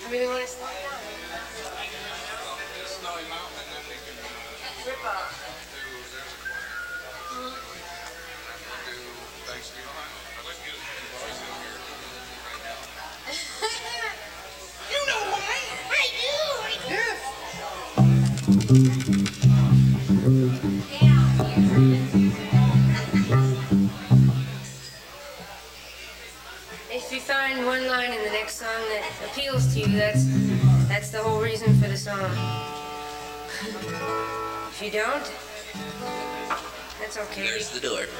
You really want to slow down? Snowy Mountain, and then we can Rip off. do Thanksgiving. I'd like to get his voice in here right now. You know who I am. I do. Yes. If you find one line in the next song that appeals to you, that's the whole reason for the song. If you don't, that's okay. There's the door.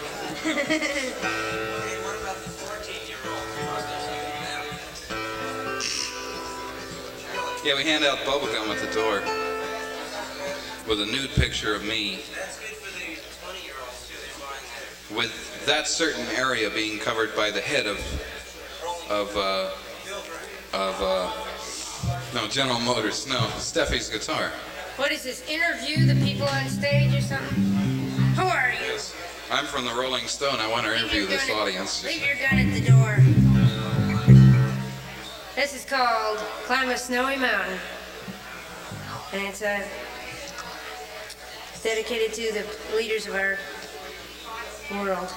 Yeah, we hand out bubble gum at the door with a nude picture of me. That's good for the 20-year-olds too. They find that. With that certain area being covered by the head of no, General Motors, no, Steffi's guitar. What is this, interview the people on stage or something? Who are you? Yes. I'm from the Rolling Stone. I want to interview this audience. Leave your gun at the door. This is called Climb a Snowy Mountain. And it's dedicated to the leaders of our world.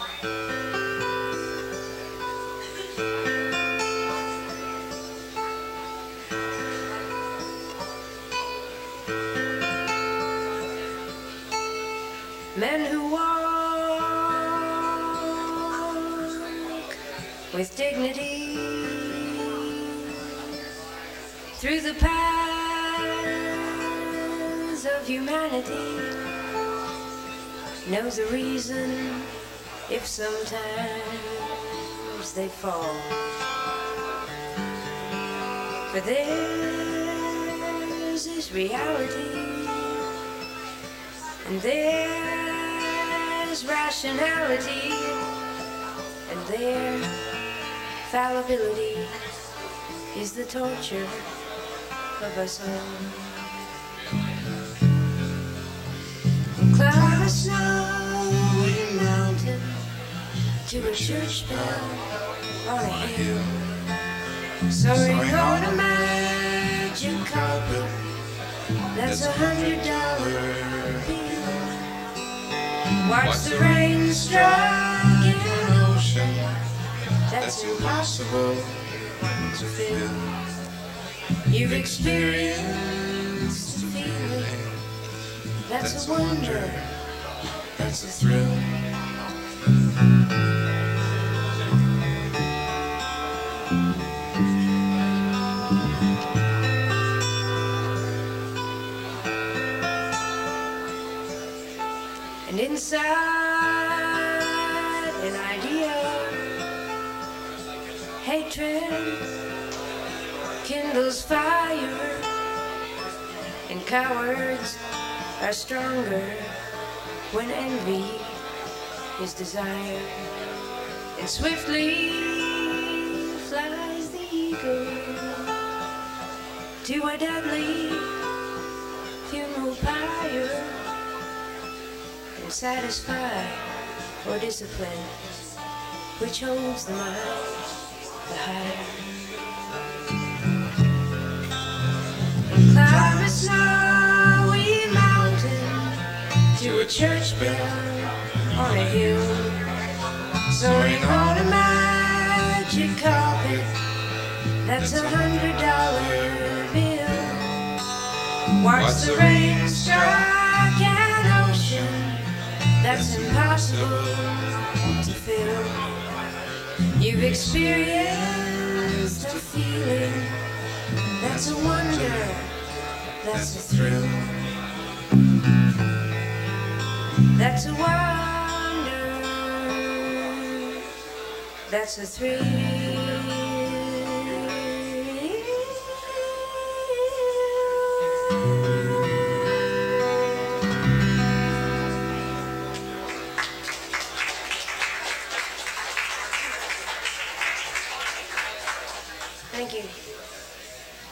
Men who walk with dignity through the paths of humanity knows the reason if sometimes they fall. For theirs is reality, and there's rationality, and their fallibility is the torture of us all. Climb a snowy mountain to a church bell on a hill, soaring on a magic carpet that's $100 bill. Watch the rain strike in an ocean that's impossible to fill. You've experienced a feeling that's a wonder, that's a thrill. And inside an idea, hatred kindles fire, and cowards are stronger when envy is desire. And swiftly flies the eagle to a deadly funeral pyre, and satisfy or discipline, which holds the mind the higher. Climb a snowy mountain to a church bell on a hill, soaring on a magic carpet that's $100 bill. Watch the rain strike an ocean that's impossible to fill. You've experienced a feeling that's a wonder, that's a thrill. That's a wonder, that's a thrill.